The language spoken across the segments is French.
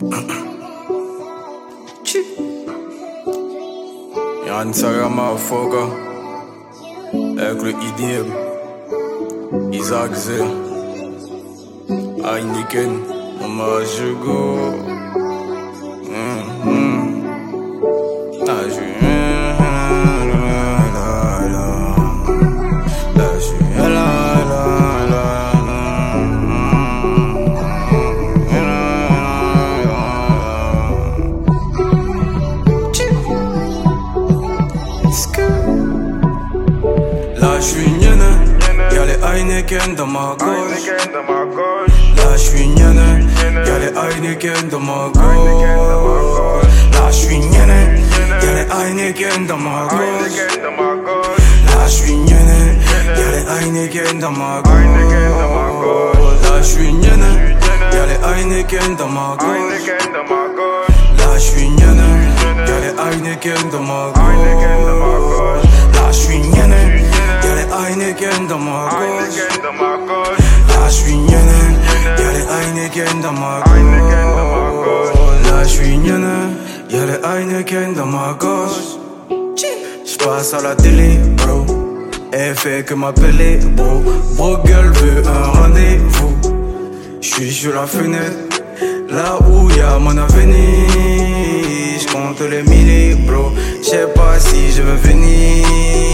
Yann Saga motherfucker. Avec le IDM. Isaac Z. Heineken. Mama Jugo. Là j'suis nienne, y'a les Heineken dans ma gauche. Là j'suis nienne, y'a les Heineken dans ma gauche. Là j'suis nienne, y'a les Heineken dans ma gauche. Là j'suis nienne, y'a les Heineken dans ma gauche. Là j'suis nienne, y'a les Heineken dans ma gauche. Là j'suis nienne, y'a les Heineken dans ma gauche. Là j'suis nienne, y'a les Heineken dans ma gauche. Là j'suis nienne, y'a les Heineken dans ma gauche. Là j'suis nienne, y'a les Heineken dans ma gauche. J'passe à la télé, bro. Elle fait que m'appeler, bro. Bro girl veut un rendez-vous. J'suis sur la fenêtre, là où y'a mon avenir. J'compte les milliers, bro. J'sais pas si je veux venir.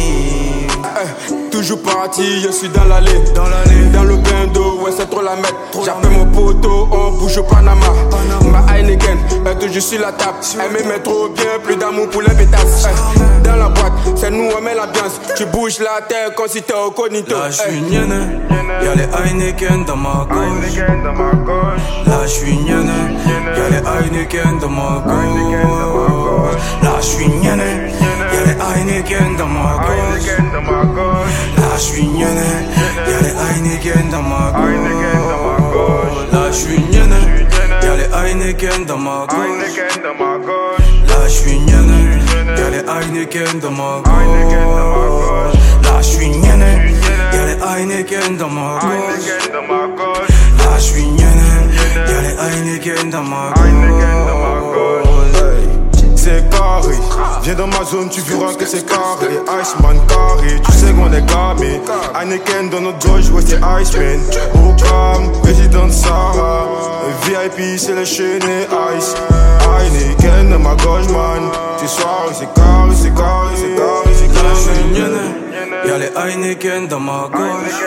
Toujours parti, je suis dans l'allée, dans le bain d'eau, ouais c'est trop la mec. J'appelle mon poteau, on bouge au Panama. Ma Heineken, toujours sur la table. Elle me met trop bien, plus d'amour pour les pétasses. Dans la boîte, c'est nous on met l'ambiance. Tu bouges la tête comme si t'es au cognito. Là j'suis nienne, y'a les Heineken dans ma gauche. Là j'suis nienne, y'a les Heineken dans ma gauche. Là j'suis nienne, y'a les Heineken dans ma gauche. Là j'suis nienne, y'a les Heineken dans ma gauche. Là j'suis nienne, y'a les Heineken dans ma gauche. Là j'suis nienne, y'a les Heineken dans ma gauche. Là j'suis nienne, y'a les Heineken dans ma gauche. Là j'suis nienne, y'a les Heineken dans ma gauche. C'est carré, viens dans ma zone, tu verras que c'est carré. Iceman carré, tu sais qu'on est gamé. Heineken dans notre gauche, ouais c'est Iceman. Au calme, président Sarah. VIP c'est les chaînes Ice. Heineken dans ma gauche man. Ce soir c'est carré, c'est carré, c'est carré, c'est carré. Là j'suis nienne, y'a les Heineken dans ma gauche.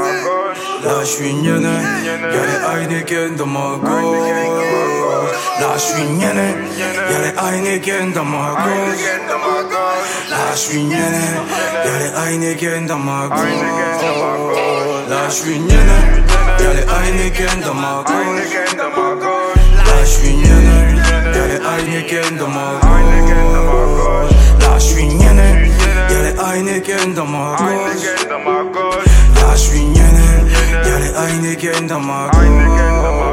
Là j'suis nienne, y'a les Heineken dans ma gauche. Là j'suis nienne, y'a les Heineken dans ma gauche. Là j'suis nienne, y'a les Heineken dans ma gauche. Là j'suis nienne, y'a les Heineken dans ma gauche. Là j'suis nienne, y'a les Heineken dans ma gauche. Là j'suis nienne, y'a les Heineken dans ma gauche. Là j'suis nienne, y'a les Heineken dans ma gauche.